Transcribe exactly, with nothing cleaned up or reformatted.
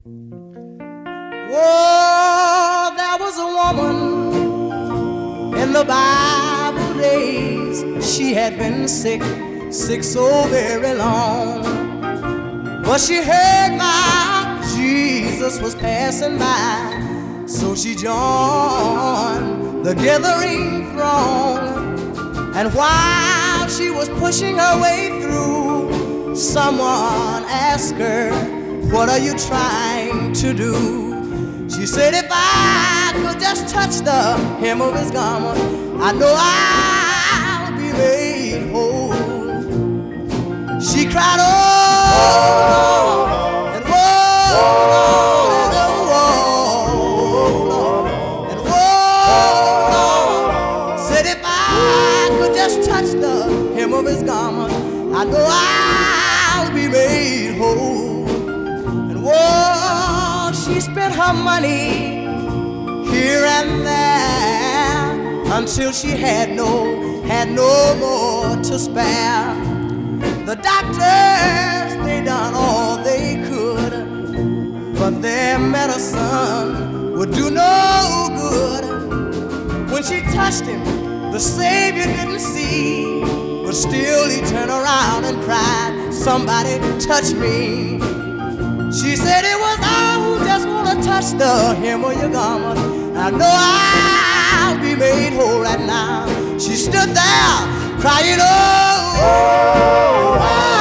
Oh, there was a woman in the Bible days. She had been sick, sick so very long. But she heard my Jesus was passing by, so she joined the gathering throng. And while she was pushing her way through, someone asked her, "What are you trying to do?" She said, "If I could just touch the hem of his garment, I know I'll be made whole." She cried, "Oh, Lord, and oh, Lord, and oh, Lord, and oh, Lord." Said, "If I could just touch the hem of his garment, I know I'll be made whole." And whoa, she spent her money here and there until she had no, had no more to spare. The doctors, they done all they could, but their medicine would do no good. When she touched him, the Savior didn't see, but still he turned around and cried, "Somebody touch me." She said, "It was I who just want to touch the hem of your garment. I know I'll be made whole right now." She stood there crying, "Oh, oh, oh."